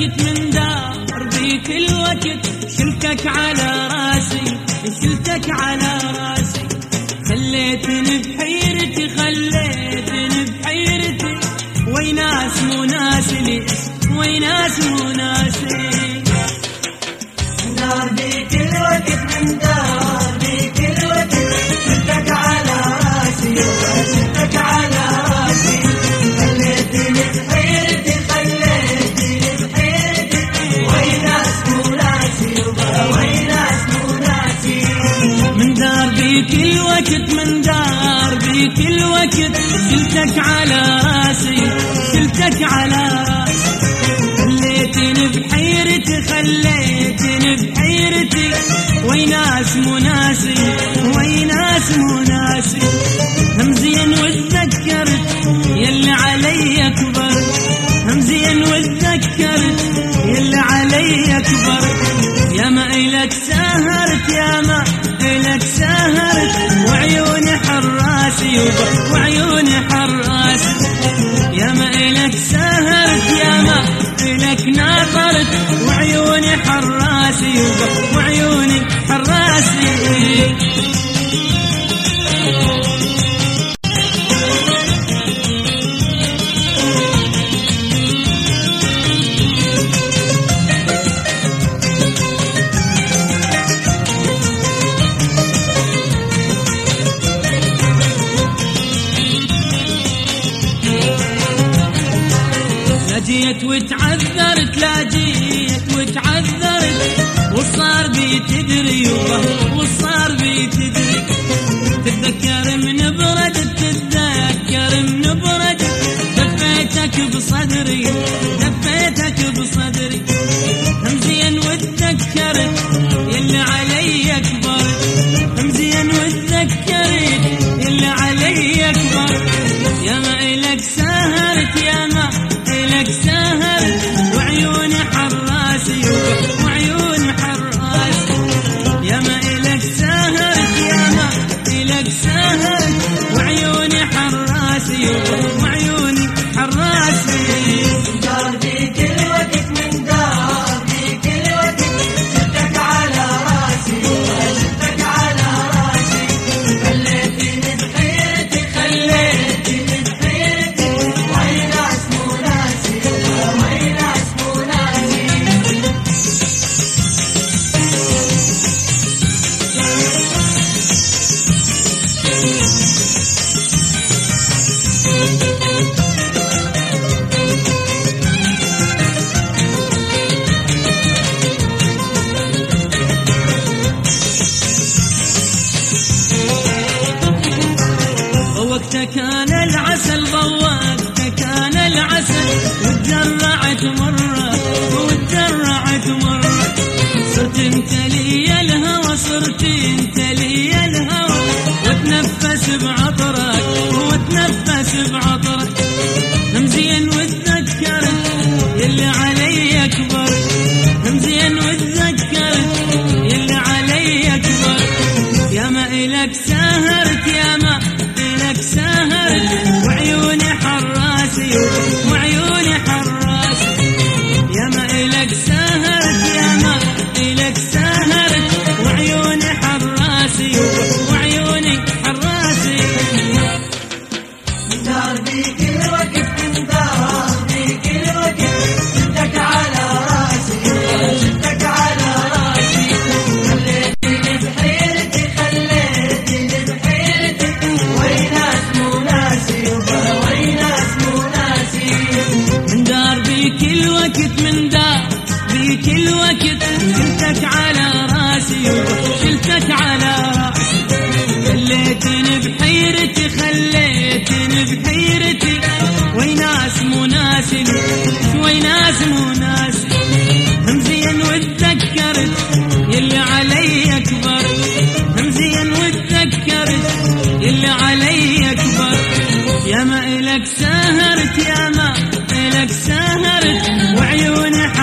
وقت من دربي كل وقت شلتك على راسي شلتك على راسي خليتني بحيرتي خليتني بحيرتي ويناس مو ناسي لي ويناس مو ناسي دربي كل وقت من دربي كل وقت شلتك على راسي شلتك على راسي خليتني بحيرتي خليتني بحيرتي ويناس مو ناسي ويناس مو ناسي من دربي كل وقت من دربي كل وقت شلتك على راسي شلتك على راسي خليتني بحيرتي خليتني بحيرتي ويناس مو ناسي ويناس مو ناسي هم زين واتذكرت يلي علي اكبر هم زين واتذكرت يلي علي اكبر يا ما إلك سهرت يا ما إلك سهرت وعيوني حراسي وعيوني حراسي يا ما إلك سهرت يا ما إلك ناطرت وعيوني حراسي وعيوني حراسي جيت وتعذرت لا جيت وتعذرت وصار بي تدري وصار بي تدري تتذكر من برد تتذكر من برد دفيتك بصدري دفيتك بصدري هم زين وتذكرت يلي علي اكبر هم زين وتذكرت يلي علي اكبر يا ما إلك سهرت يا ما إلك سهرت وعيوني حراسي وعيوني حراسي يا ما إلك سهرت يا ما إلك سهرت وعيوني حراسي وعيوني حراسي دربي كل وقت من دربي كل وقت شلتك على راسي شلتك على راسي خليتني بحيرتي خليتني بحيرتي ويناس مو ناسي ويناس مو ناسي وقتها كان العسل ضوقتها كان العسل وتجرعت مرة وتجرعت مرة صرت انت لي الهوى صرت انت لي الهوى وتنفس بعطرك وتنفس بعطرك هم زين وتذكرت يلي علي اكبر هم زين وتذكرت يلي علي اكبر يا ما إلك سهرت يا ما إلك سهرت وعيوني حراسي وعيوني حراسي يا ما إلك سهرت يا ما إلك سهرت وعيوني حراسي وعيوني حراسي دربي كل وقت من دربي كل وقت شلتك على راسي شلتك على راسي خليتني بحيرتي خليتني بحيرتي ويناس مو ناسي ويناس مو ناسي من دربي كل وقت من دربي كل وقت شلتك على راسي شلتك على راسي خليتني بحيرتي خليتني بحيرتي ويناس مو ناسي ويناس مو ناسي هم زين وتذكرت يلي علي اكبر هم زين وتذكرت يلي علي اكبر يا ما إلك سهرت يا ما إلك سهرت وعيوني